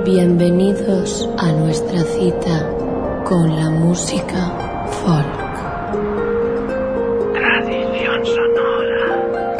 Bienvenidos a nuestra cita con la música folk. Tradición sonora.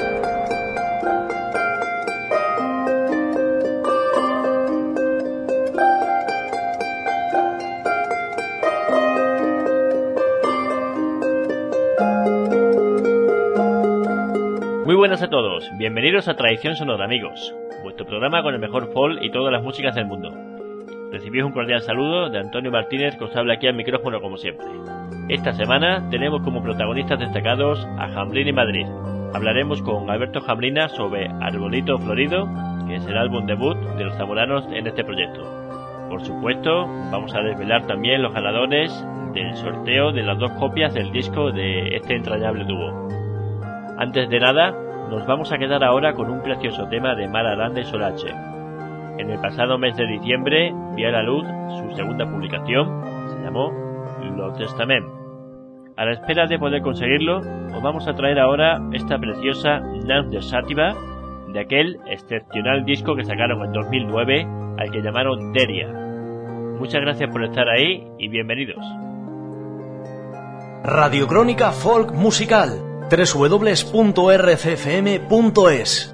Muy buenas a todos, bienvenidos a Tradición Sonora, amigos, vuestro programa con el mejor folk y todas las músicas del mundo. Recibís un cordial saludo de Antonio Martínez, que os habla aquí al micrófono como siempre. Esta semana tenemos como protagonistas destacados a Hamblin y Madrid. Hablaremos con Alberto Hamblina sobre Arbolito Florido, que es el álbum debut de los zamoranos en este proyecto. Por supuesto, vamos a desvelar también los ganadores del sorteo de las 2 copias del disco de este entrañable dúo. Antes de nada, nos vamos a quedar ahora con un precioso tema de Mar Aranda y Solache. En el pasado mes de diciembre vio a la luz su segunda publicación, se llamó Lo Testament. A la espera de poder conseguirlo, os vamos a traer ahora esta preciosa Nance de Sativa, de aquel excepcional disco que sacaron en 2009, al que llamaron Deria. Muchas gracias por estar ahí y bienvenidos. Radiocrónica Folk Musical, www.rcfm.es.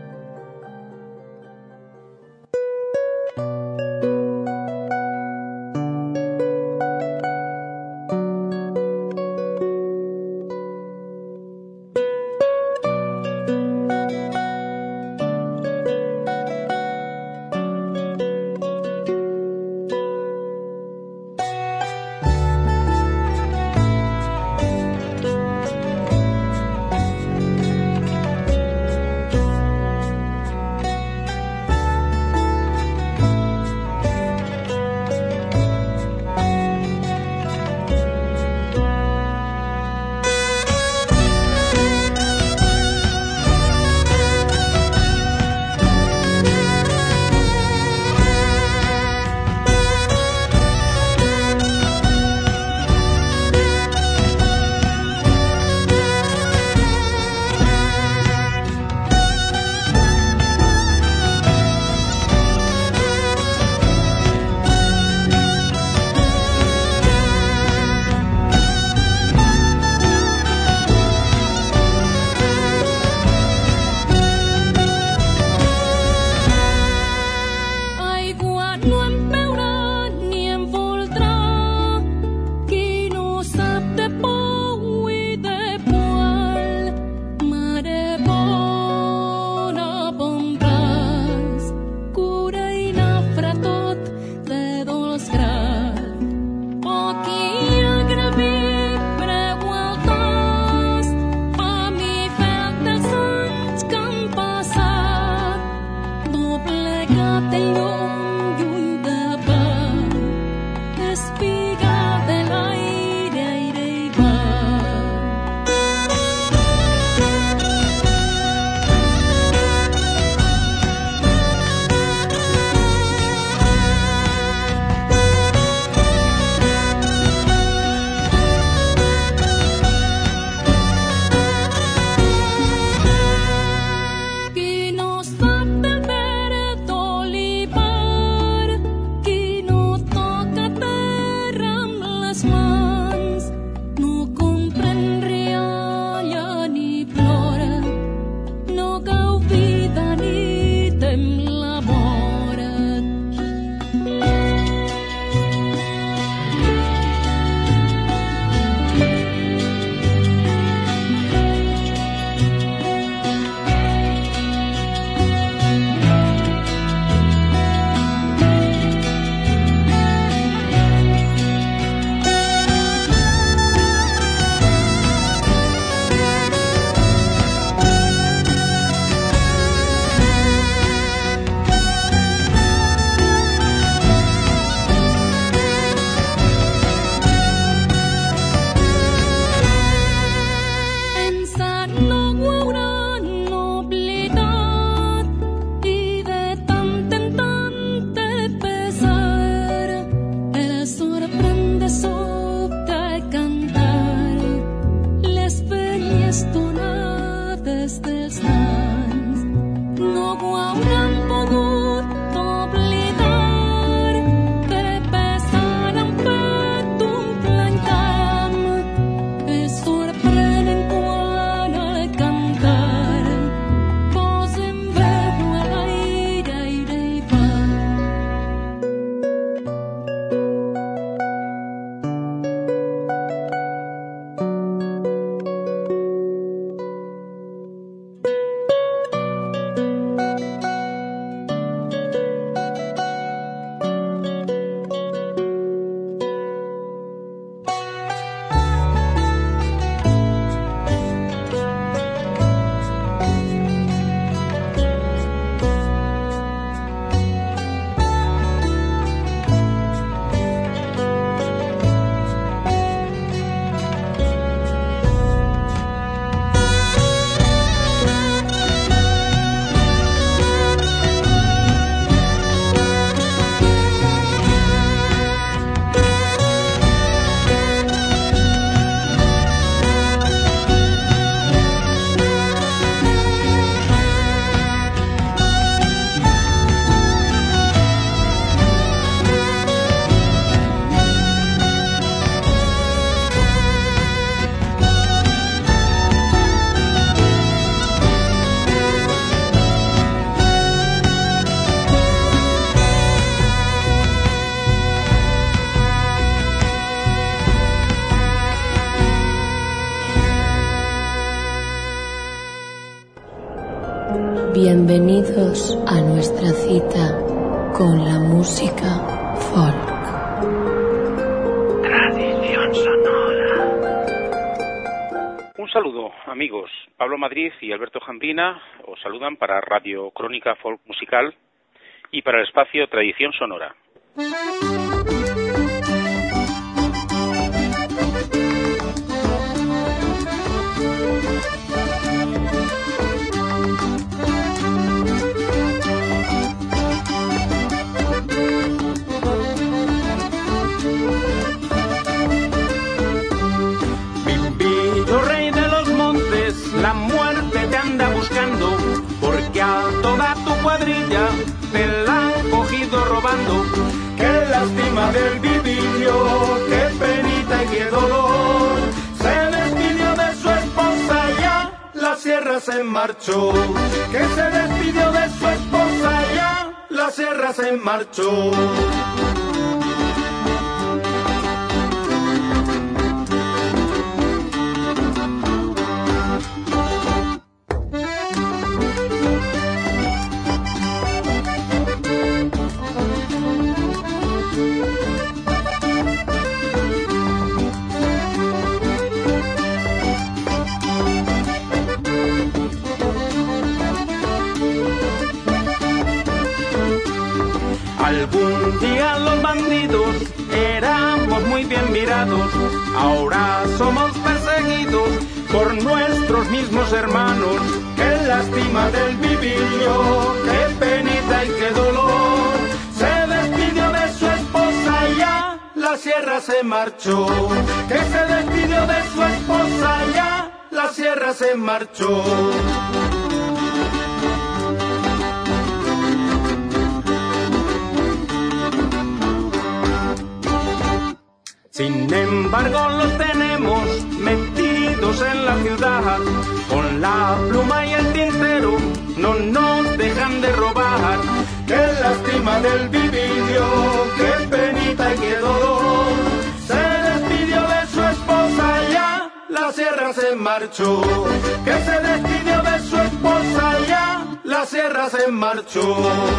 No ho hauran pogut oblidar. Bienvenidos a nuestra cita con la música folk. Tradición sonora. Un saludo, amigos. Pablo Madrid y Alberto Jambrina os saludan para Radio Crónica Folk Musical y para el espacio Tradición Sonora. La muerte te anda buscando, porque a toda tu cuadrilla te la han cogido robando. Qué lástima del vivillo, qué penita y qué dolor. Se despidió de su esposa y ya la sierra se marchó. Que se despidió de su esposa y ya la sierra se marchó. Algún día los bandidos éramos muy bien mirados, ahora somos perseguidos por nuestros mismos hermanos. Qué lástima del vivillo, qué penita y qué dolor. Se despidió de su esposa y ya la sierra se marchó. Que se despidió de su esposa y ya la sierra se marchó. Sin embargo los tenemos metidos en la ciudad, con la pluma y el tintero no nos dejan de robar. Qué lástima del vivillo, qué penita y qué dolor. Se despidió de su esposa y ya la sierra se marchó. Que se despidió de su esposa y ya la sierra se marchó.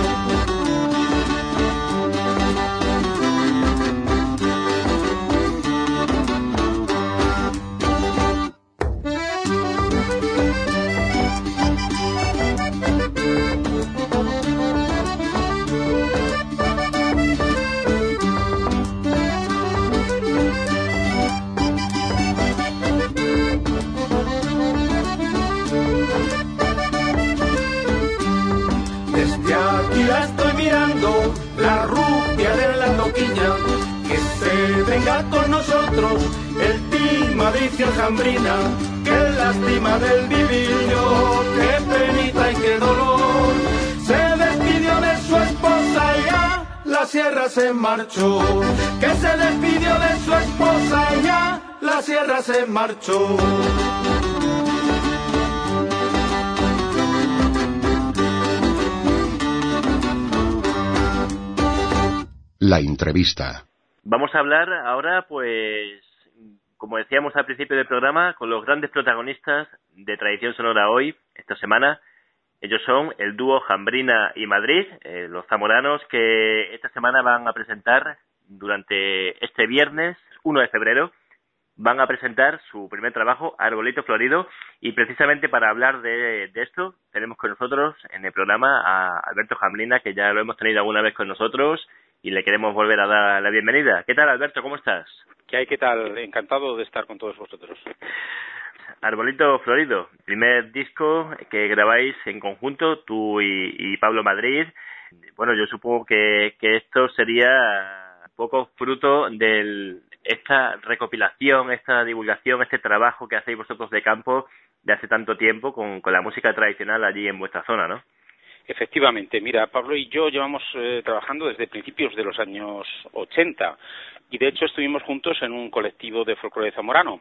La rubia de la toquilla, que se venga con nosotros el Team Madrid y el Jambrina. Qué lástima del vivillo, qué penita y qué dolor. Se despidió de su esposa y ya la sierra se marchó. Que se despidió de su esposa y ya la sierra se marchó. La entrevista. Vamos a hablar ahora, pues, como decíamos al principio del programa, con los grandes protagonistas de Tradición Sonora hoy, esta semana. Ellos son el dúo Jambrina y Madrid, los zamoranos que esta semana van a presentar durante este viernes 1 de febrero. Van a presentar su primer trabajo, Arbolito Florido, y precisamente para hablar de esto tenemos con nosotros en el programa a Alberto Jambrina, que ya lo hemos tenido alguna vez con nosotros y le queremos volver a dar la bienvenida. ¿Qué tal, Alberto? ¿Cómo estás? ¿Qué hay? ¿Qué tal? Encantado de estar con todos vosotros. Arbolito Florido, primer disco que grabáis en conjunto, tú y Pablo Madrid. Bueno, yo supongo que esto sería un poco fruto de esta recopilación, esta divulgación, este trabajo que hacéis vosotros de campo de hace tanto tiempo con la música tradicional allí en vuestra zona, ¿no? Efectivamente, mira, Pablo y yo llevamos trabajando desde principios de los años 80 y de hecho estuvimos juntos en un colectivo de folclore zamorano.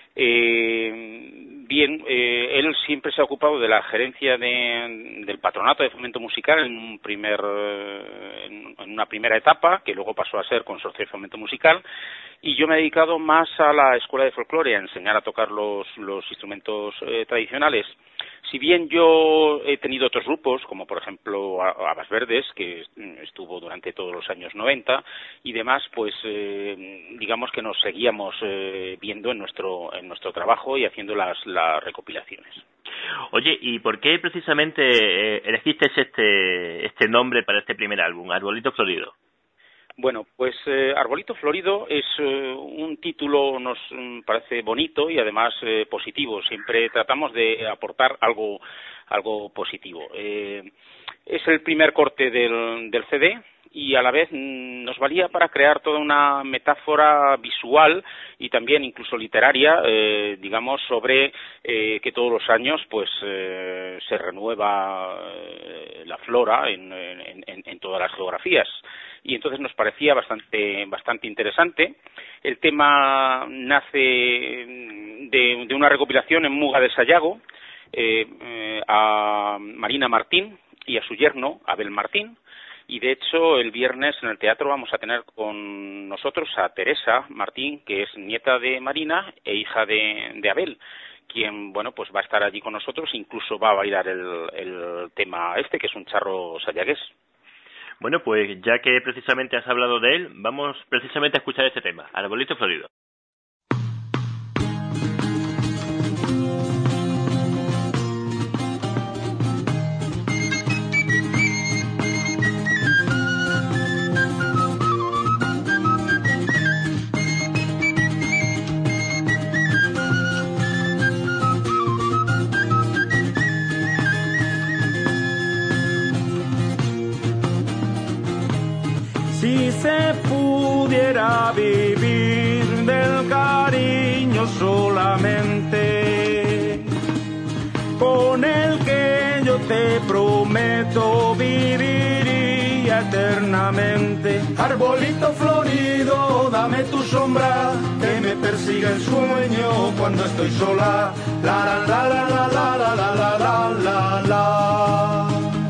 Él siempre se ha ocupado de la gerencia del patronato de fomento musical en una primera etapa, que luego pasó a ser consorcio de fomento musical, y yo me he dedicado más a la escuela de folclore, a enseñar a tocar los instrumentos tradicionales. Si bien yo he tenido otros grupos, como por ejemplo Habas Verdes, que estuvo durante todos los años 90 y demás, pues digamos que nos seguíamos viendo en nuestro trabajo y haciendo las recopilaciones. Oye, ¿y por qué precisamente elegiste este nombre para este primer álbum, Arbolito Florido? Bueno, pues Arbolito Florido es un título, nos parece bonito y además positivo. Siempre tratamos de aportar algo positivo. Es el primer corte del CD y a la vez nos valía para crear toda una metáfora visual y también incluso literaria, digamos, sobre que todos los años pues se renueva la flora en todas las geografías. Y entonces nos parecía bastante interesante. El tema nace de una recopilación en Muga de Sayago a Marina Martín y a su yerno, Abel Martín, y de hecho el viernes en el teatro vamos a tener con nosotros a Teresa Martín, que es nieta de Marina e hija de Abel, quien, bueno, pues va a estar allí con nosotros, incluso va a bailar el tema que es un charro sayagués. Bueno, pues ya que precisamente has hablado de él, vamos precisamente a escuchar este tema, Arbolito Florido. Si se pudiera vivir del cariño solamente, con el que yo te prometo viviría eternamente. Arbolito florido, dame tu sombra, que me persiga el sueño cuando estoy sola. La la la la la la la la la la la.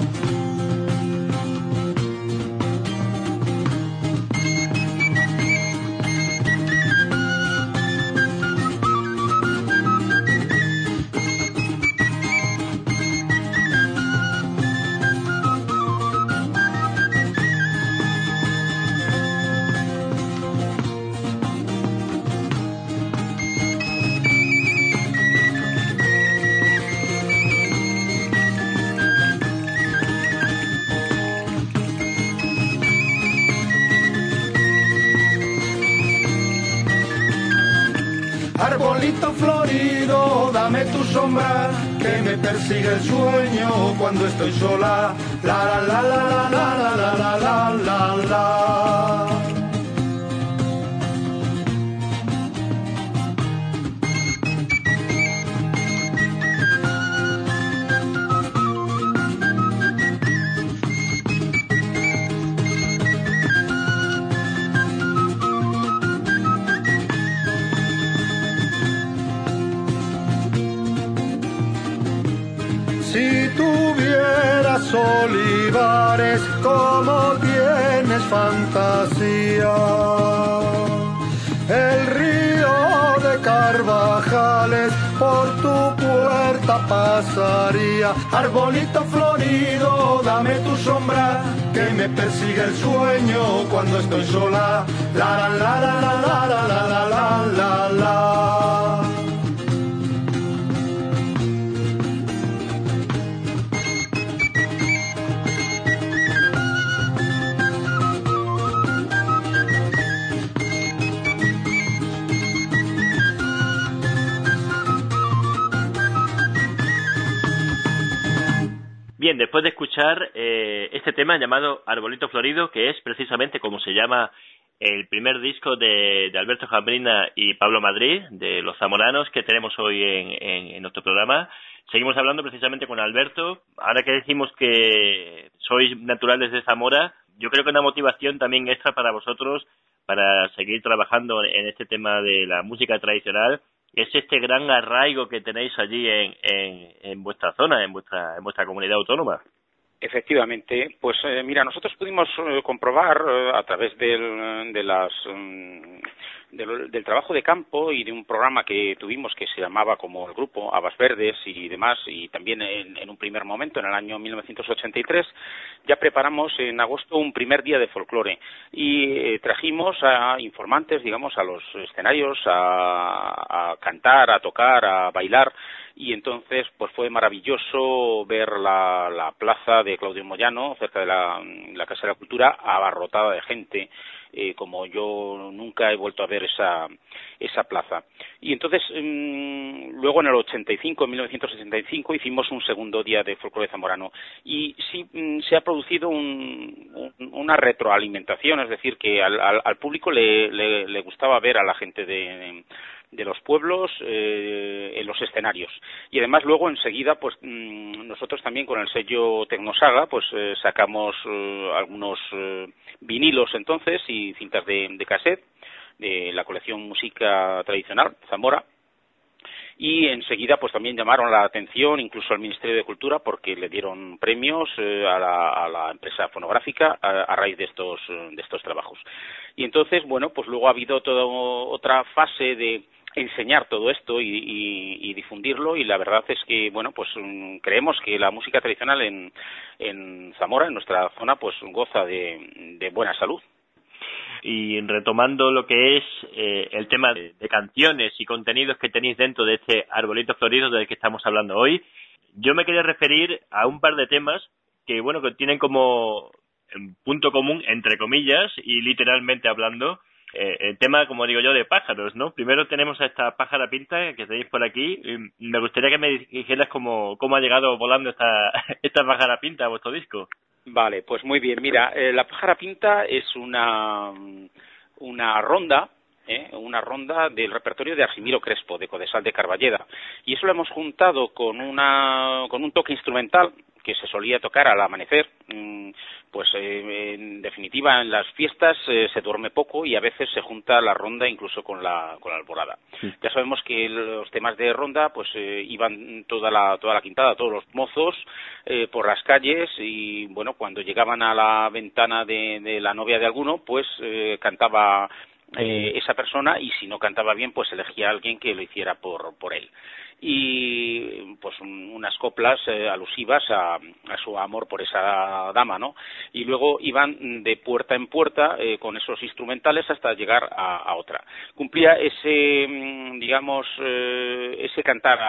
Arbolito florido, dame tu sombra, que me persigue el sueño cuando estoy sola. La la la la la la la la la la la. Si tuvieras olivares como tienes fantasía, el río de Carvajales por tu puerta pasaría. Arbolito florido, dame tu sombra, que me persigue el sueño cuando estoy sola. La la la la la la la la la la la. Bien, después de escuchar este tema llamado Arbolito Florido, que es precisamente como se llama el primer disco de Alberto Jambrina y Pablo Madrid, de Los Zamoranos, que tenemos hoy en nuestro programa. Seguimos hablando precisamente con Alberto. Ahora que decimos que sois naturales de Zamora, yo creo que una motivación también extra para vosotros para seguir trabajando en este tema de la música tradicional es este gran arraigo que tenéis allí en vuestra zona, en vuestra comunidad autónoma. Efectivamente, pues mira, nosotros pudimos comprobar a través de del trabajo de campo y de un programa que tuvimos que se llamaba como el grupo Habas Verdes y demás, y también en un primer momento, en el año 1983, ya preparamos en agosto un primer día de folclore y trajimos a informantes, digamos, a los escenarios a cantar, a tocar, a bailar. Y entonces pues fue maravilloso ver la plaza de Claudio Moyano, cerca de la Casa de la Cultura, abarrotada de gente, como yo nunca he vuelto a ver esa plaza. Y entonces, luego en el 85, en 1965, hicimos un segundo día de folclore zamorano. Y sí, se ha producido una retroalimentación, es decir, que al público le gustaba ver a la gente de los pueblos en los escenarios. Y además luego enseguida pues nosotros también con el sello Tecnosaga pues sacamos algunos vinilos entonces y cintas de cassette de la colección Música Tradicional Zamora. Y enseguida pues también llamaron la atención incluso al Ministerio de Cultura porque le dieron premios a la empresa fonográfica a raíz de estos trabajos. Y entonces, bueno, pues luego ha habido toda otra fase de enseñar todo esto y difundirlo, y la verdad es que, bueno, pues creemos que la música tradicional en Zamora, en nuestra zona, pues goza de buena salud. Y retomando lo que es el tema de canciones y contenidos que tenéis dentro de este Arbolito Florido del que estamos hablando hoy, yo me quería referir a un par de temas que, bueno, que tienen como punto común, entre comillas, y literalmente hablando, el tema, como digo yo, de pájaros, ¿no? Primero tenemos a esta pájara pinta que tenéis por aquí. Me gustaría que me dijeras cómo ha llegado volando esta pájara pinta a vuestro disco. Vale, pues muy bien. Mira, la pájara pinta es una ronda, una ronda del repertorio de Argimiro Crespo, de Codesal de Carballeda. Y eso lo hemos juntado con un toque instrumental que se solía tocar al amanecer. Pues en definitiva en las fiestas se duerme poco y a veces se junta la ronda incluso con la alborada. Sí. Ya sabemos que los temas de ronda pues iban toda la quintada, todos los mozos por las calles, y bueno, cuando llegaban a la ventana de la novia de alguno pues cantaba esa persona, y si no cantaba bien pues elegía a alguien que lo hiciera por él. Y pues unas coplas alusivas a su amor por esa dama, ¿no? Y luego iban de puerta en puerta con esos instrumentales hasta llegar a otra. Cumplía ese, digamos, ese cantar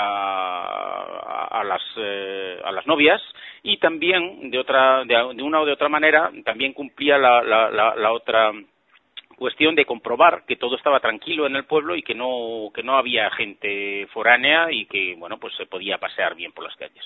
a las novias, y también de una o de otra manera también cumplía la otra cuestión de comprobar que todo estaba tranquilo en el pueblo y que no había gente foránea y que, bueno, pues se podía pasear bien por las calles.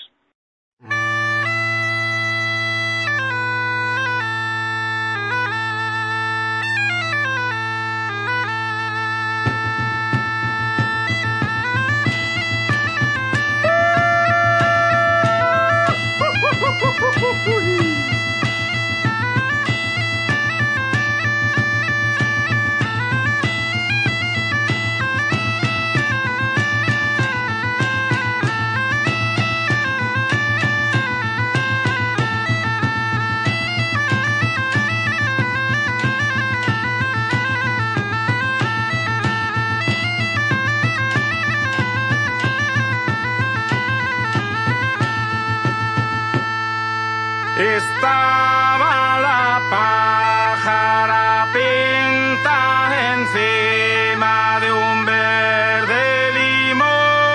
Estaba la pájara pinta encima de un verde limón,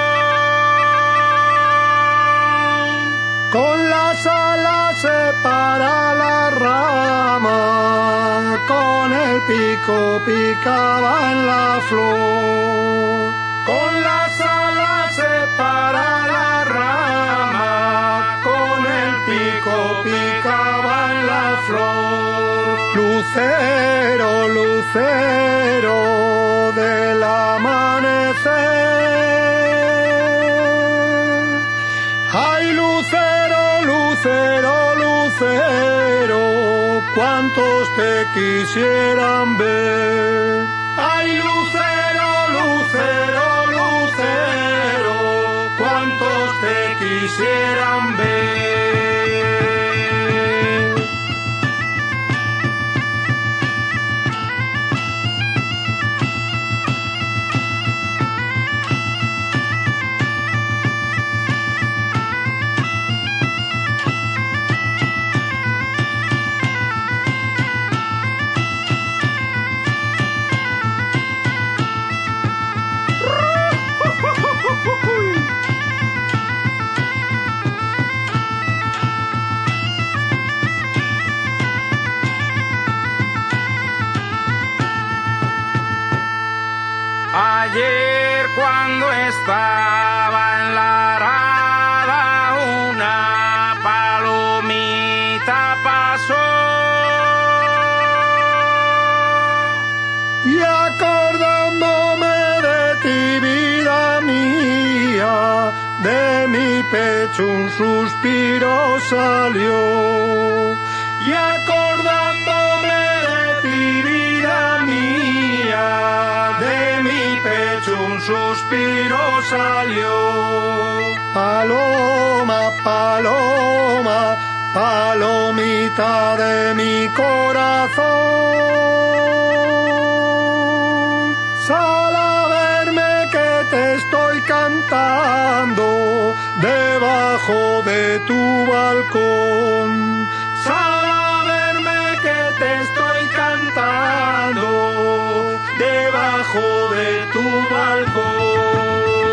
con las alas separa la rama, con el pico picaba en la flor, con las alas separa la rama, con el pico picaba en la flor. Lucero, lucero del amanecer, ay lucero, lucero, lucero, cuántos te quisieran ver. Ay lucero, lucero, lucero, cuántos te quisieran ver. ayer cuando estaba en la arada una palomita pasó. Y acordándome de ti, vida mía, de mi pecho un suspiro salió. Y acordándome de ti, vida mía, de mi pecho un suspiro salió. Paloma, paloma, palomita de mi corazón, sal a verme que te estoy cantando debajo de tu balcón. Sal a verme que te estoy cantando debajo de tu balcón.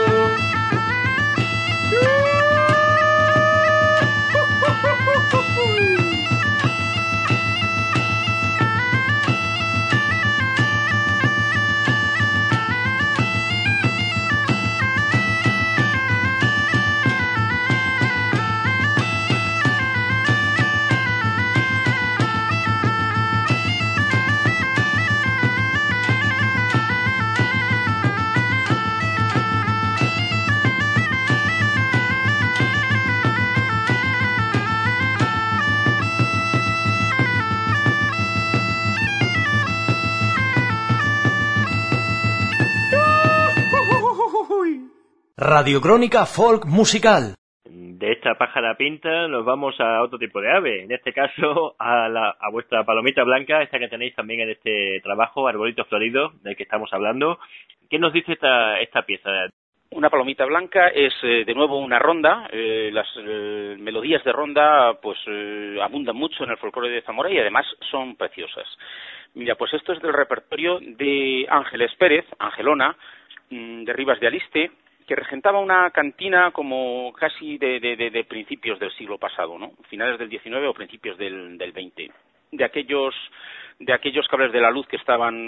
Radiocrónica Folk Musical. De esta pájara pinta nos vamos a otro tipo de ave, en este caso a vuestra palomita blanca, esta que tenéis también en este trabajo, Arbolito Florido, del que estamos hablando. ¿Qué nos dice esta pieza? Una palomita blanca es de nuevo una ronda. Las melodías de ronda pues abundan mucho en el folclore de Zamora y además son preciosas. Mira, pues esto es del repertorio de Ángeles Pérez, Angelona, de Rivas de Aliste, que regentaba una cantina como casi de principios del siglo pasado, ¿no? Finales del XIX o principios del XX. De aquellos cables de la luz que estaban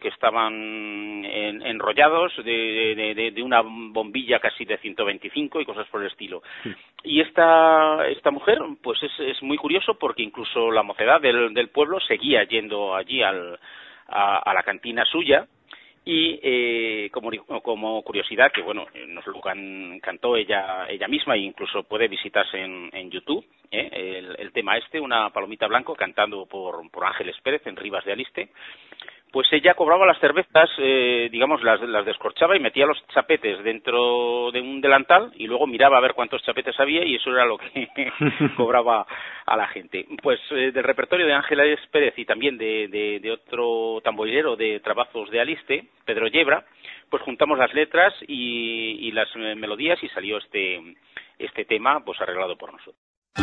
enrollados, de una bombilla casi de 125 y cosas por el estilo. Sí. Y esta mujer, pues es muy curioso porque incluso la mocedad del pueblo seguía yendo allí a la cantina suya. Y como curiosidad, que bueno, nos lo cantó ella misma e incluso puede visitarse en YouTube, el tema una palomita blanco cantado por Ángeles Pérez en Rivas de Aliste. Pues ella cobraba las cervezas, digamos, las descorchaba y metía los chapetes dentro de un delantal y luego miraba a ver cuántos chapetes había y eso era lo que cobraba a la gente. Pues del repertorio de Ángeles Pérez y también de otro tamborilero de Trabazos de Aliste, Pedro Yebra, pues juntamos las letras y las melodías y salió este tema pues arreglado por nosotros.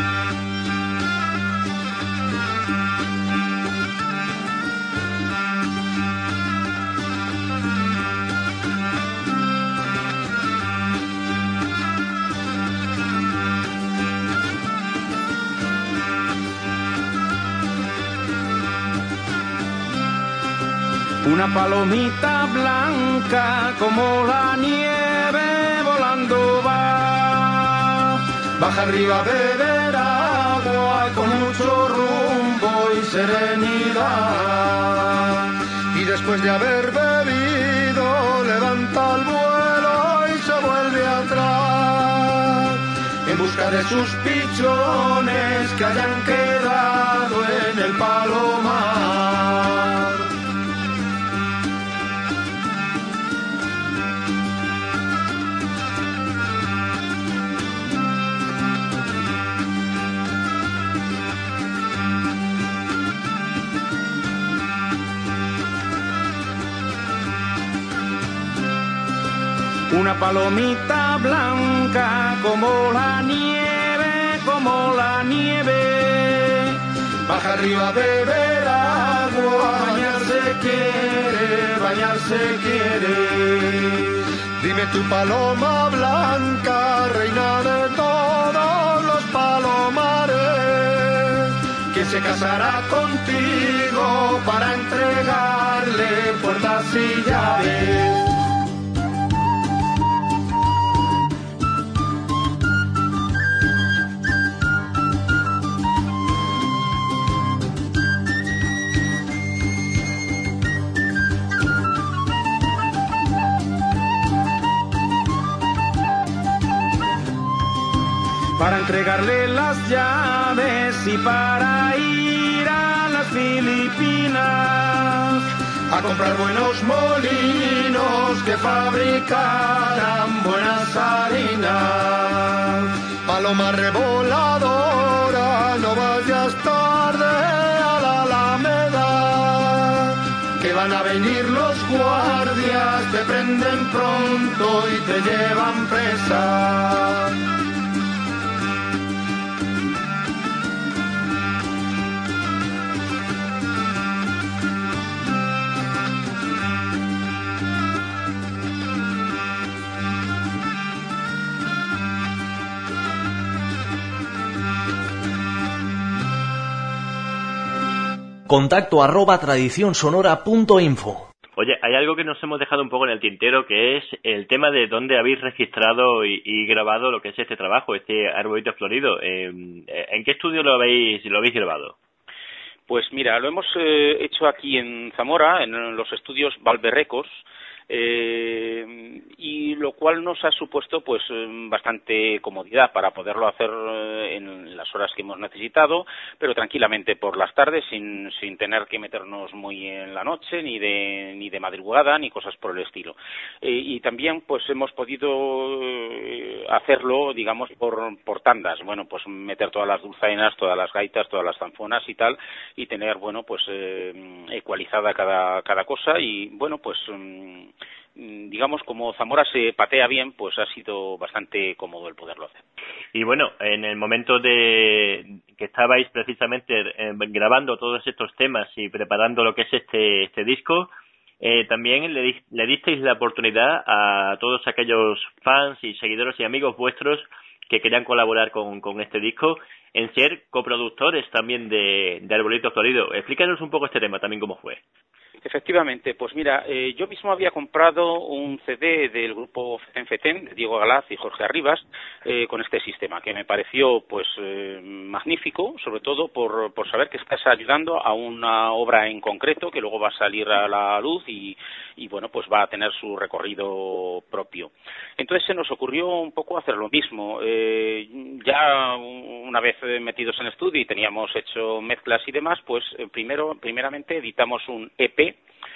Una palomita blanca como la nieve volando va, baja arriba a beber agua con mucho rumbo y serenidad. Y después de haber bebido levanta el vuelo y se vuelve atrás, en busca de sus pichones que hayan quedado en el palomar. Una palomita blanca como la nieve, baja arriba a beber agua, bañarse quiere. Dime tu paloma blanca, reina de todos los palomares, ¿quién se casará contigo para entregarle puertas y llaves? para entregarle las llaves y para ir a las Filipinas a comprar buenos molinos que fabricaran buenas harinas. Paloma revoladora, no vayas tarde a la Alameda, que van a venir los guardias, te prenden pronto y te llevan presa. contacto@tradicionsonora.info. Oye, hay algo que nos hemos dejado un poco en el tintero, que es el tema de dónde habéis registrado y grabado lo que es este trabajo, este Arbolito Florido. ¿En qué estudio lo habéis grabado? Pues mira, lo hemos hecho aquí en Zamora, en los estudios Valverrecos, y lo cual nos ha supuesto pues bastante comodidad para poderlo hacer en las horas que hemos necesitado, pero tranquilamente por las tardes sin tener que meternos muy en la noche ni de madrugada ni cosas por el estilo. Y también pues hemos podido hacerlo, digamos, por tandas, bueno, pues meter todas las dulzainas, todas las gaitas, todas las zanfonas y tal, y tener, bueno, pues ecualizada cada cosa. Y bueno, pues digamos, como Zamora se patea bien, pues ha sido bastante cómodo el poderlo hacer. Y bueno, en el momento de que estabais precisamente grabando todos estos temas y preparando lo que es este disco, también le disteis la oportunidad a todos aquellos fans y seguidores y amigos vuestros que querían colaborar con este disco en ser coproductores también de Arbolito Florido. Explícanos un poco este tema también, cómo fue. Efectivamente, pues mira, yo mismo había comprado un CD del grupo Feten, de Diego Galaz y Jorge Arribas, con este sistema, que me pareció pues magnífico, sobre todo por saber que estás ayudando a una obra en concreto que luego va a salir a la luz y bueno, pues va a tener su recorrido propio. Entonces se nos ocurrió un poco hacer lo mismo. Ya una vez metidos en estudio y teníamos hecho mezclas y demás, pues primeramente editamos un EP,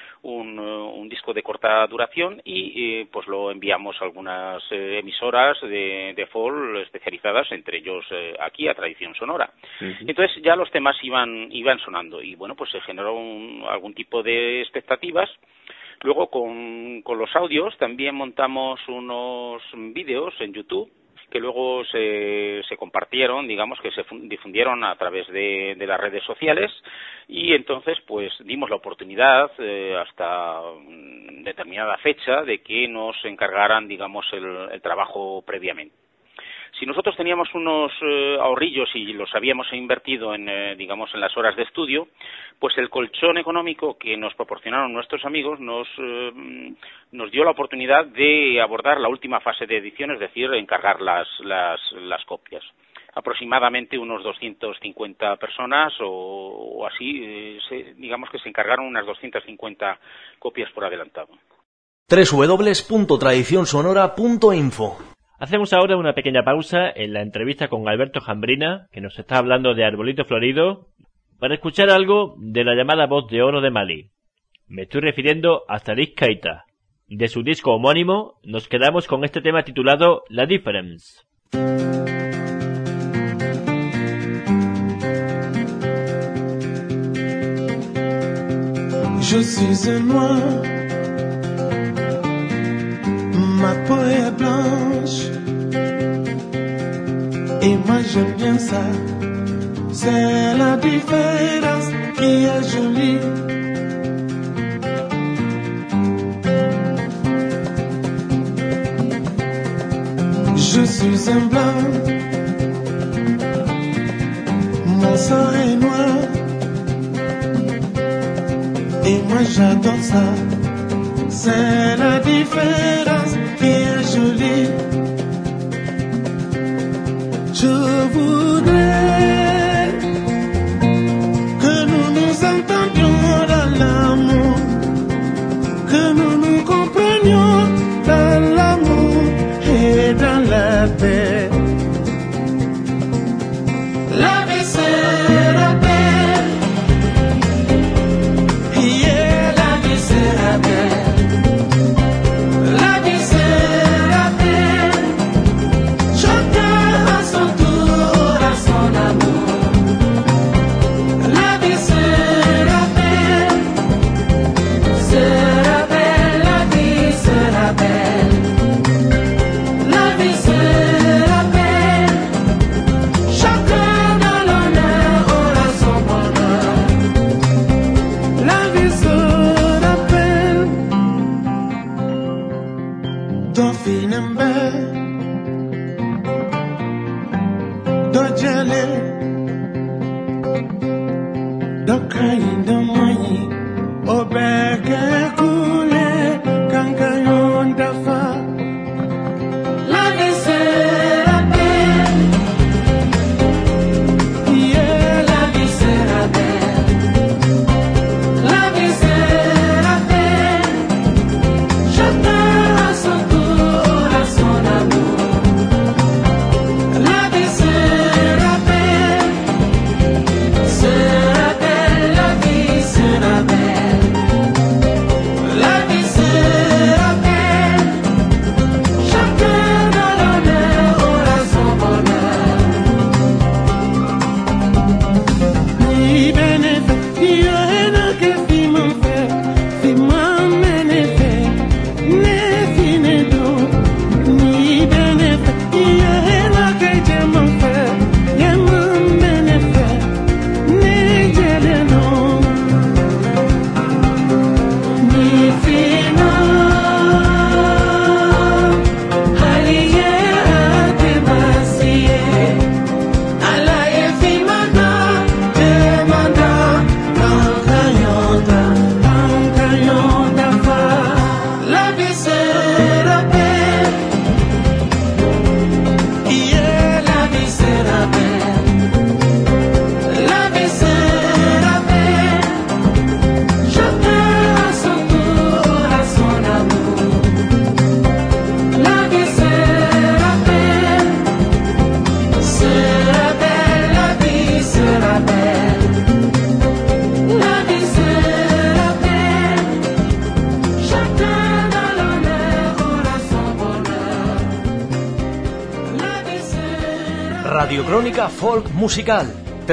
un disco de corta duración, y pues lo enviamos a algunas emisoras de folk especializadas, entre ellos aquí a Tradición Sonora. Uh-huh. Entonces ya los temas iban sonando y bueno, pues se generó algún tipo de expectativas. Luego con los audios también montamos unos vídeos en YouTube que luego se compartieron, digamos, que se difundieron a través de las redes sociales, y entonces pues dimos la oportunidad hasta determinada fecha de que nos encargaran, digamos, el trabajo previamente. Si nosotros teníamos unos ahorrillos y los habíamos invertido en, digamos, en las horas de estudio, pues el colchón económico que nos proporcionaron nuestros amigos nos dio la oportunidad de abordar la última fase de edición, es decir, encargar las copias. Aproximadamente unos 250 personas o así, digamos que se encargaron unas 250 copias por adelantado. www.tradicionsonora.info. Hacemos ahora una pequeña pausa en la entrevista con Alberto Jambrina, que nos está hablando de Arbolito Florido, para escuchar algo de la llamada voz de oro de Mali. Me estoy refiriendo a Salif Keita. De su disco homónimo, nos quedamos con este tema titulado La Difference. Je suis un noir, ma peau est blanche, et moi j'aime bien ça. C'est la différence qui est jolie. Je suis un blanc, mon sang est noir, et moi j'adore ça. C'est la différence qui est jolie. Je voudrais que nous nous entendions dans l'amour, que nous nous comprenions dans l'amour et dans la paix. ainda mãe o beca cule cancanhão da fa la visera belle yeah la visera belle la visera belle chata son corazón amor la visera belle sera belle la visera belle la visera belle chacun dans l'honneur aura son bonheur ni benefe io e non che fi man fe fi man benefe ne fine do ni benefe io e non che te man fe ne man benefe ne gele no ni fino haliye te masie ala e fi manda cancayota fa la visera belle yeah la visera belle la visera belle chacun a son corazón amor la visera belle sera belle la visera belle la visera belle chacun dans l'honneur aura son bonheur la visera Radio Crónica Folk Musical.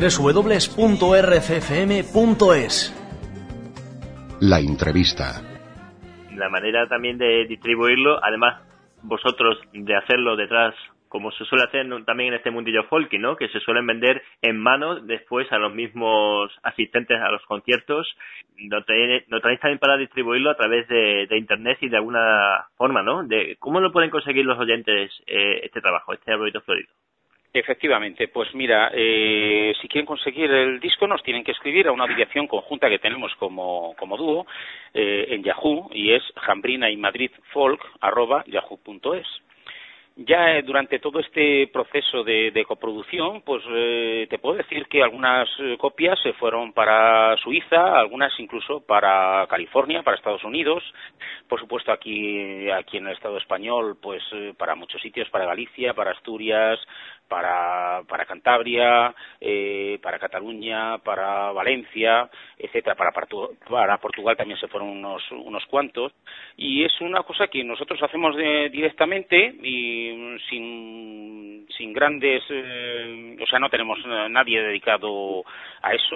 www.rccfm.es. La entrevista. La manera también de distribuirlo, además vosotros de hacerlo detrás, como se suele hacer también en este mundillo folky, ¿no? Que se suelen vender en mano después a los mismos asistentes a los conciertos. Lo tenéis también para distribuirlo a través de internet y de alguna forma, ¿no? ¿Cómo lo pueden conseguir los oyentes este trabajo, este Arbolito Florido? Efectivamente, pues mira, si quieren conseguir el disco nos tienen que escribir a una dirección conjunta que tenemos como dúo en Yahoo, y es jambrina-y-madrid-folk@yahoo.es. Ya durante todo este proceso de coproducción, pues te puedo decir que algunas copias se fueron para Suiza, algunas incluso para California, para Estados Unidos, por supuesto aquí en el Estado español, pues para muchos sitios, para Galicia, para Asturias, para Cantabria, para Cataluña, para Valencia, etcétera, para Portugal también se fueron unos cuantos, y es una cosa que nosotros hacemos directamente y sin grandes, o sea, no tenemos nadie dedicado a eso,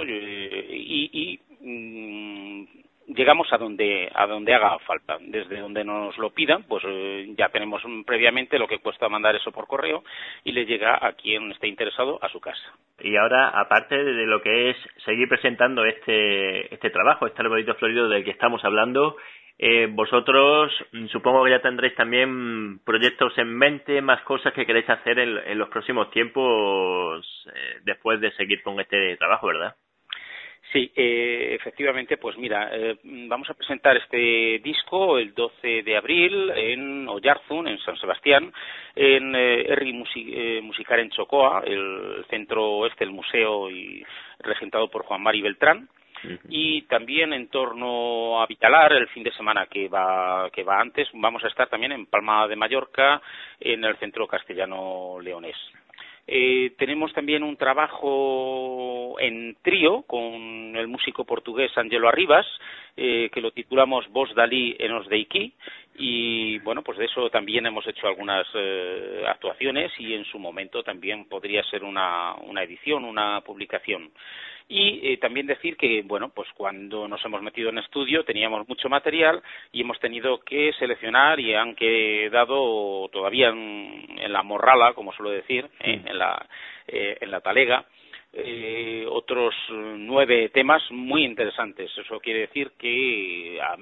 llegamos a donde haga falta, desde donde nos lo pidan, pues ya tenemos previamente lo que cuesta mandar eso por correo y le llega a quien esté interesado a su casa. Y ahora, aparte de lo que es seguir presentando este trabajo, este Arbolito Florido del que estamos hablando, vosotros supongo que ya tendréis también proyectos en mente, más cosas que queréis hacer en los próximos tiempos después de seguir con este trabajo, ¿verdad? Sí, efectivamente, pues mira, vamos a presentar este disco el 12 de abril en Oyarzun, en San Sebastián, en Herri Musicar en Chocoa, el centro el museo y regentado por Juan Mari Beltrán. Y también en torno a Vitalar, el fin de semana que va antes, vamos a estar también en Palma de Mallorca, en el Centro Castellano Leonés. Tenemos también un trabajo en trío con el músico portugués Angelo Arribas, que lo titulamos Vos Dalí en os de Iki, y bueno, pues de eso también hemos hecho algunas actuaciones y en su momento también podría ser una edición, una publicación. Y también decir que, bueno, pues cuando nos hemos metido en estudio teníamos mucho material y hemos tenido que seleccionar y han quedado todavía en la morrala, como suelo decir, en la talega, otros 9 temas muy interesantes. Eso quiere decir que a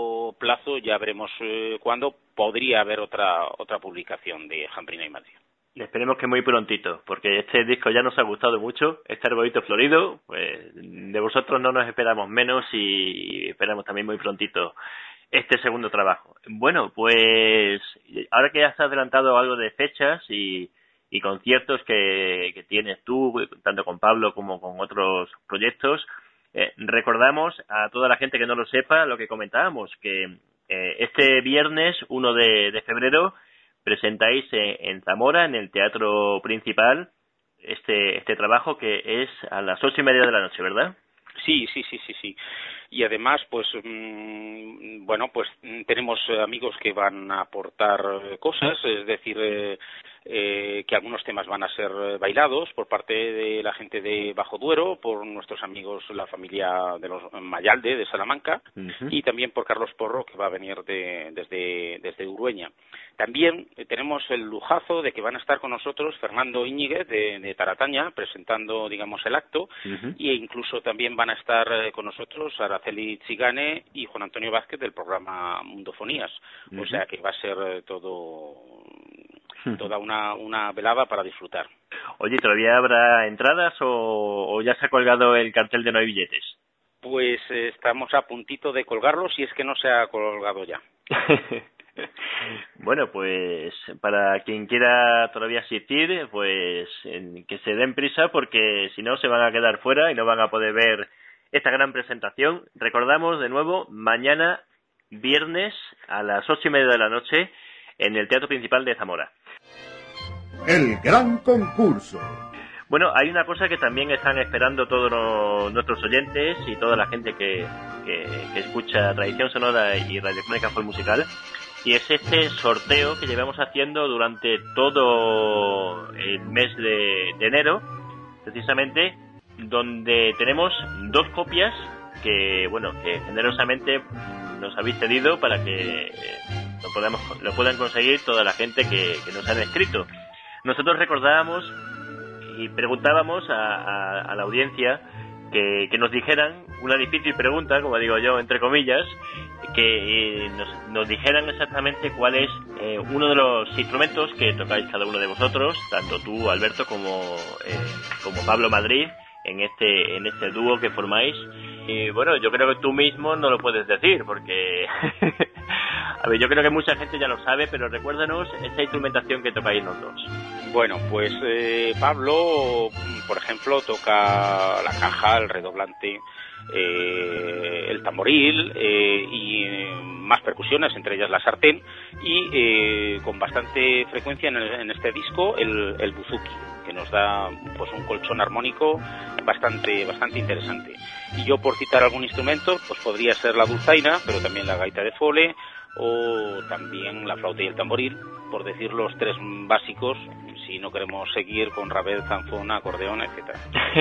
medio plazo ya veremos cuándo podría haber otra publicación de Jambrina y Madrid. Esperemos que muy prontito, porque este disco ya nos ha gustado mucho, este Arbolito Florido, pues de vosotros no nos esperamos menos y esperamos también muy prontito este segundo trabajo. Bueno, pues ahora que ya has adelantado algo de fechas y conciertos que tienes tú, tanto con Pablo como con otros proyectos, recordamos a toda la gente que no lo sepa lo que comentábamos, que este viernes 1 de febrero presentáis en Zamora, en el Teatro Principal, este trabajo que es a las 8:30 de la noche, ¿verdad? Sí. Y además, pues, pues tenemos amigos que van a aportar cosas, es decir, que algunos temas van a ser bailados por parte de la gente de Bajo Duero, por nuestros amigos, la familia de los Mayalde, de Salamanca, y también por Carlos Porro, que va a venir desde Urueña. También tenemos el lujazo de que van a estar con nosotros Fernando Íñiguez de Tarataña, presentando, digamos, el acto, e incluso también van a estar con nosotros Araceli Chigane y Juan Antonio Vázquez del programa Mundofonías. O sea que va a ser toda una velada para disfrutar. Oye, ¿todavía habrá entradas o ya se ha colgado el cartel de no hay billetes? Pues estamos a puntito de colgarlo, si es que no se ha colgado ya. Bueno, pues para quien quiera todavía asistir, pues que se den prisa, porque si no se van a quedar fuera y no van a poder ver esta gran presentación. Recordamos de nuevo, mañana viernes a las 8:30 de la noche en el Teatro Principal de Zamora. El gran concurso. Bueno, hay una cosa que también están esperando todos nuestros oyentes y toda la gente que escucha Tradición Sonora y Radiofónica Folk Musical, y es este sorteo que llevamos haciendo durante todo el mes de enero, precisamente, donde tenemos 2 copias que generosamente nos habéis cedido para que lo puedan conseguir toda la gente que nos han escrito. Nosotros recordábamos y preguntábamos a la audiencia que nos dijeran una difícil pregunta, como digo yo, entre comillas, que nos dijeran exactamente cuál es uno de los instrumentos que tocáis cada uno de vosotros, tanto tú, Alberto, como Pablo Madrid, en este dúo que formáis. Y bueno, yo creo que tú mismo no lo puedes decir, porque a ver, yo creo que mucha gente ya lo sabe, pero recuérdanos esa instrumentación que tocáis los dos. Bueno, pues Pablo, por ejemplo, toca la caja, el redoblante, el tamboril y más percusiones, entre ellas la sartén, y con bastante frecuencia en este disco el buzuki, que nos da pues un colchón armónico bastante interesante. Y yo, por citar algún instrumento, pues podría ser la dulzaina, pero también la gaita de fole o también la flauta y el tamboril, por decir los 3 básicos, si no queremos seguir con rabel, zanfona, acordeón, etcétera.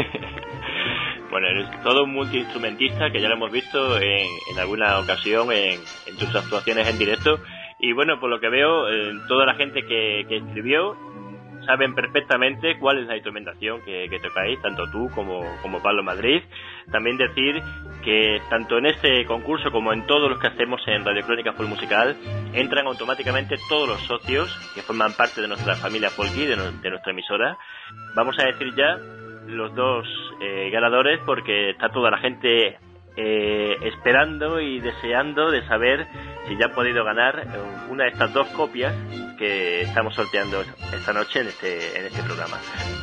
Bueno, eres todo un multiinstrumentista, que ya lo hemos visto en alguna ocasión en tus actuaciones en directo. Y bueno, por lo que veo, toda la gente que escribió saben perfectamente cuál es la instrumentación que tocáis, tanto tú como Pablo Madrid. También decir que tanto en este concurso como en todos los que hacemos en Radio Crónica Folk Musical entran automáticamente todos los socios que forman parte de nuestra familia folky, de nuestra emisora. Vamos a decir ya los 2 ganadores, porque está toda la gente esperando y deseando de saber si ya han podido ganar una de estas 2 copias que estamos sorteando esta noche en este programa.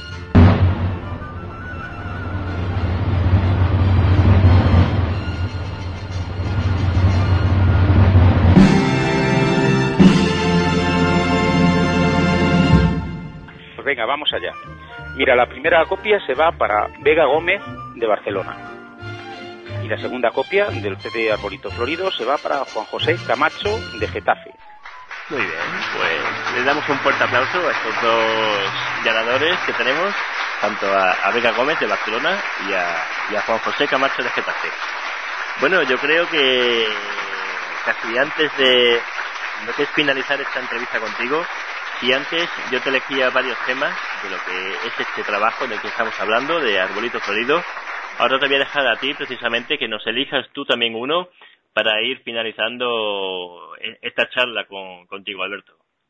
Pues venga, vamos allá. Mira, la primera copia se va para Vega Gómez de Barcelona. Y la segunda copia del CD Arbolito Florido se va para Juan José Camacho de Getafe. Muy bien, pues les damos un fuerte aplauso a estos 2 ganadores que tenemos, tanto a Vega Gómez de Barcelona y a Juan José Camacho de Getafe. Bueno, yo creo que casi antes de lo que es finalizar esta entrevista contigo, si antes yo te elegía varios temas de lo que es este trabajo del que estamos hablando, de Arbolito Florido, ahora te voy a dejar a ti precisamente que nos elijas tú también uno para ir finalizando esta charla contigo, Alberto.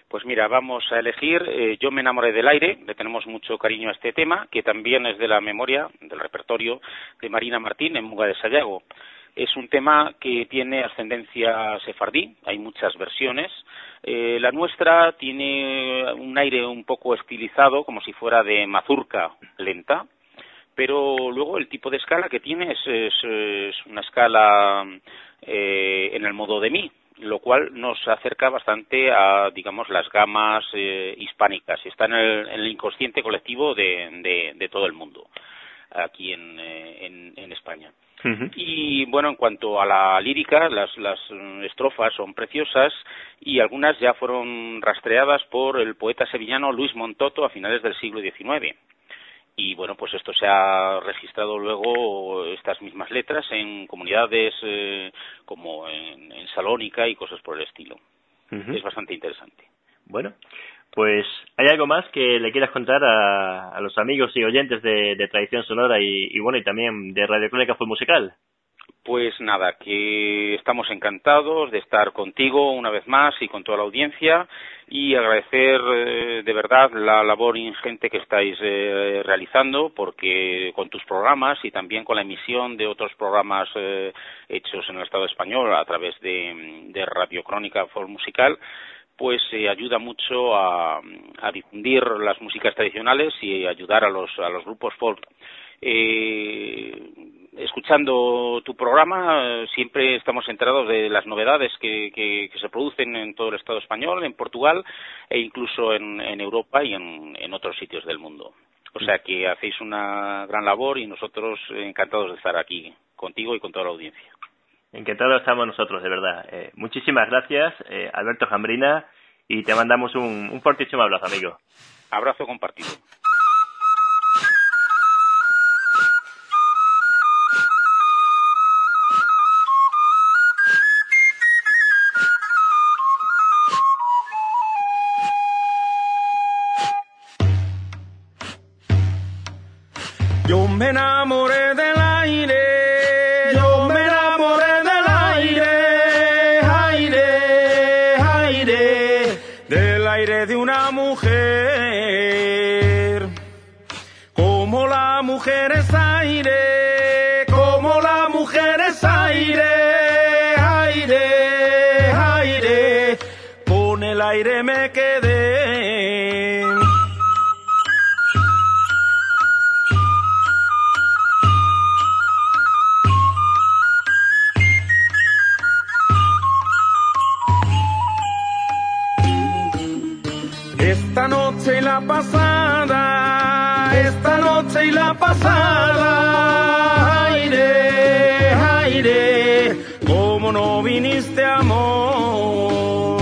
Pues mira, vamos a elegir Yo me enamoré del aire. Le tenemos mucho cariño a este tema, que también es de la memoria, del repertorio de Marina Martín en Muga de Sayago. Es un tema que tiene ascendencia sefardí, hay muchas versiones. La nuestra tiene un aire un poco estilizado, como si fuera de mazurca lenta, pero luego el tipo de escala que tiene es una escala en el modo de mi, lo cual nos acerca bastante a, digamos, las gamas hispánicas. Está en el inconsciente colectivo de todo el mundo, aquí en España. Uh-huh. Y bueno, en cuanto a la lírica, las estrofas son preciosas y algunas ya fueron rastreadas por el poeta sevillano Luis Montoto a finales del siglo XIX. Y bueno, pues esto se ha registrado luego, estas mismas letras, en comunidades como en Salónica y cosas por el estilo. Uh-huh. Es bastante interesante. Bueno, pues ¿hay algo más que le quieras contar a los amigos y oyentes de Tradición Sonora y bueno, y también de Radio Crónica Folk Musical? Pues nada, que estamos encantados de estar contigo una vez más y con toda la audiencia y agradecer de verdad la labor ingente que estáis realizando, porque con tus programas y también con la emisión de otros programas hechos en el Estado español a través de Radio Crónica Folk Musical, pues ayuda mucho a difundir las músicas tradicionales y ayudar a los grupos folk. Escuchando tu programa siempre estamos enterados de las novedades que se producen en todo el Estado español, en Portugal e incluso en Europa y en otros sitios del mundo. O sea que hacéis una gran labor y nosotros encantados de estar aquí contigo y con toda la audiencia. Encantados estamos nosotros, de verdad. Muchísimas gracias, Alberto Jambrina, y te mandamos un fortísimo abrazo, amigo. Abrazo compartido. Yo me enamoré del aire, yo me enamoré del aire, aire, aire, del aire de una mujer. Como la mujer es aire, como la mujer es aire, aire, aire, con el aire me quedé. Esta noche y la pasada, esta noche y la pasada, aire, aire, como no viniste, amor.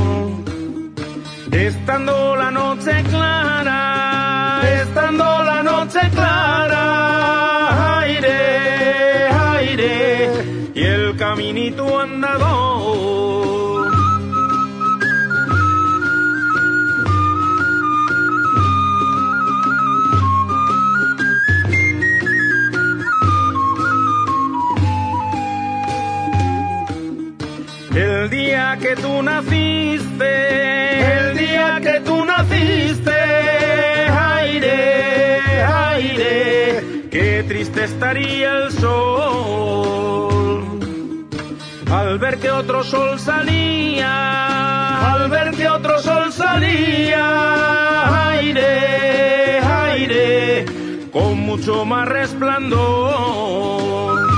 Estando la noche clara, estando la noche clara, aire, aire, y el caminito andador. El día que tú naciste, el día que tú naciste, aire, aire, qué triste estaría el sol al ver que otro sol salía, al ver que otro sol salía, aire, aire, con mucho más resplandor.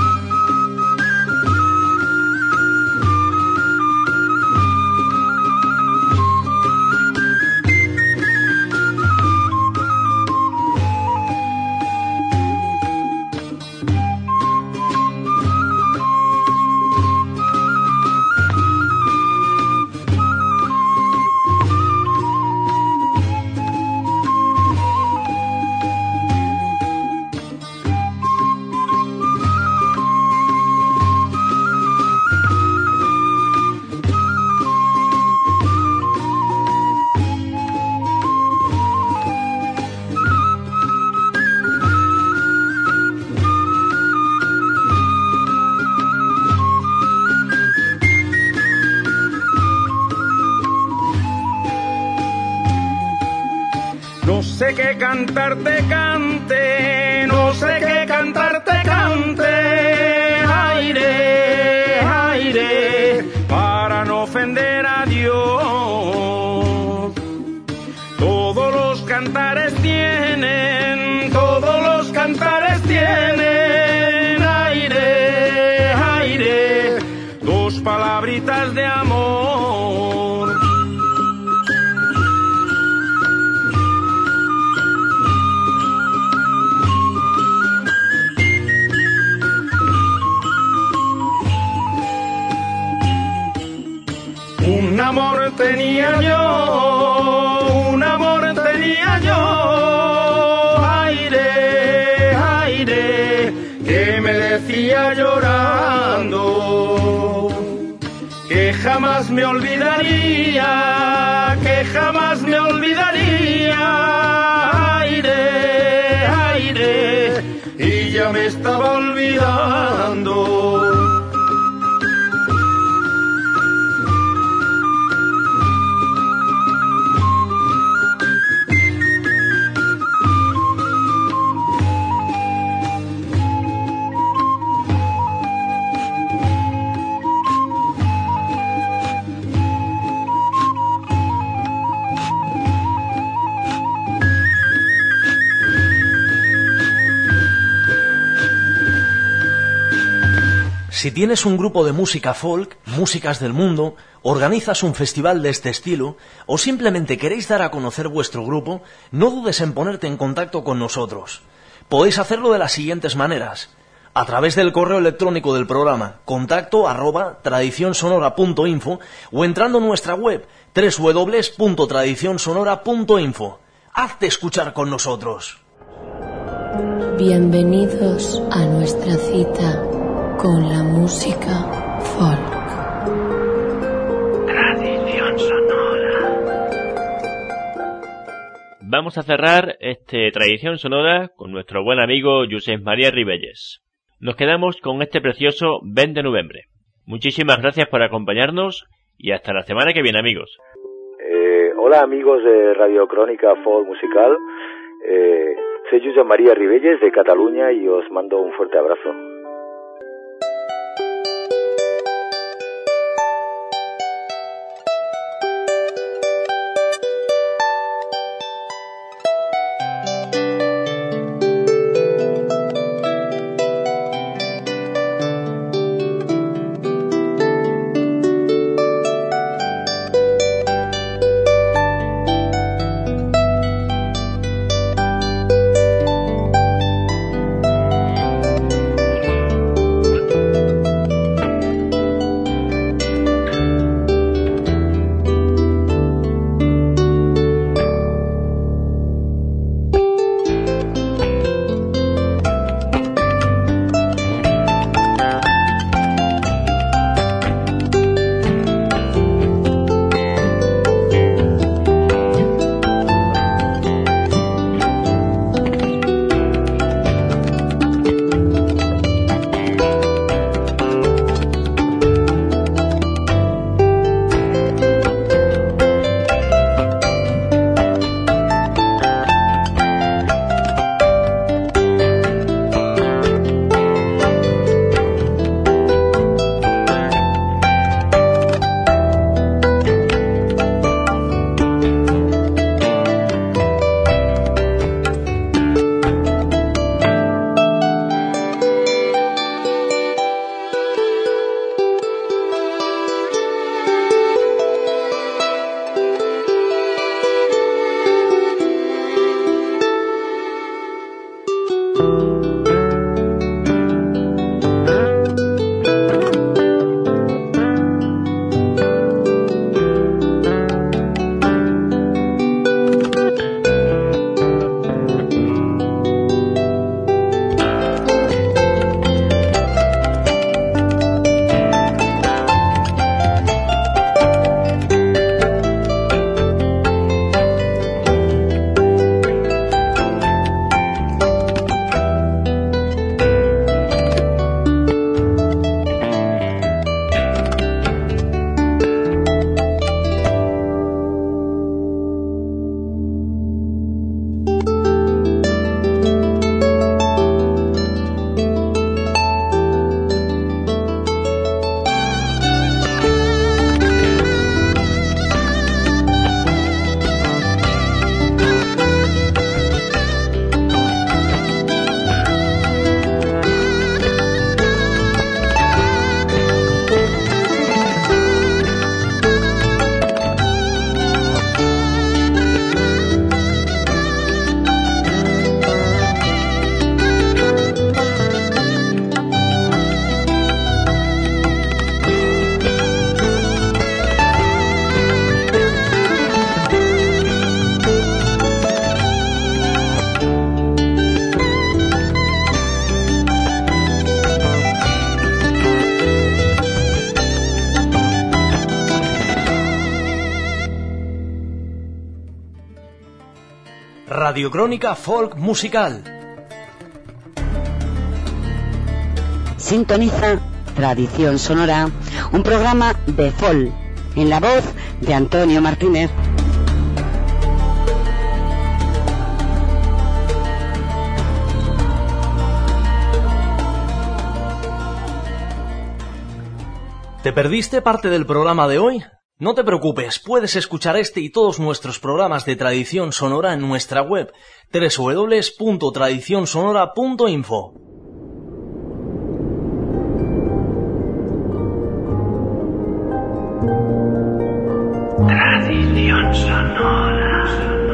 sé qué cantarte cante, no sé qué cantarte cante, aire, aire, para no ofender a Dios. Todos los cantares tienen, todos los cantares tienen, aire, aire, dos palabritas de amor. Un amor tenía yo, un amor tenía yo, aire, aire, que me decía llorando, que jamás me olvidaría, que jamás me olvidaría, aire, aire, y ya me estaba olvidando. Si tienes un grupo de música folk, músicas del mundo, organizas un festival de este estilo o simplemente queréis dar a conocer vuestro grupo, no dudes en ponerte en contacto con nosotros. Podéis hacerlo de las siguientes maneras: a través del correo electrónico del programa contacto@tradicionsonora.info o entrando en nuestra web www.tradicionsonora.info. Hazte escuchar con nosotros. Bienvenidos a nuestra cita con la música folk. Tradición sonora. Vamos a cerrar Tradición Sonora con nuestro buen amigo Josep María Ribelles. Nos quedamos con este precioso 20 de noviembre. Muchísimas gracias por acompañarnos y hasta la semana que viene, amigos. Hola amigos de Radio Crónica Folk Musical. Soy Josep María Ribelles de Cataluña y os mando un fuerte abrazo. Radiocrónica Folk Musical. Sintoniza Tradición Sonora, un programa de folk, en la voz de Antonio Martínez. ¿Te perdiste parte del programa de hoy? No te preocupes, puedes escuchar este y todos nuestros programas de Tradición Sonora en nuestra web www.tradicionsonora.info. Tradición Sonora.